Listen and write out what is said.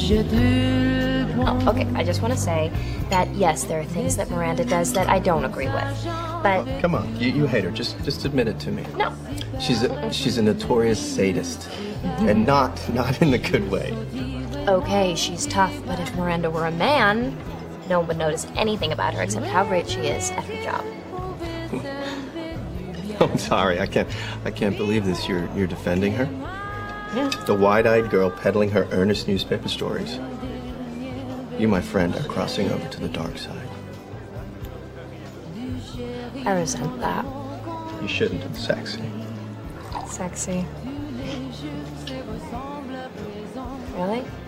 Oh, okay, I just want to say that, yes, there are things that Miranda does that I don't agree with, but... Oh, come on, you hate her. Just admit it to me. No. She's a notorious sadist, and not in the good way. Okay, she's tough, but if Miranda were a man, no one would notice anything about her except how great she is at her job. I'm sorry, I can't believe this. You're defending her? Yeah. The wide-eyed girl peddling her earnest newspaper stories. You, my friend, are crossing over to the dark side. I resent that. You shouldn't. It's sexy. Sexy. Really?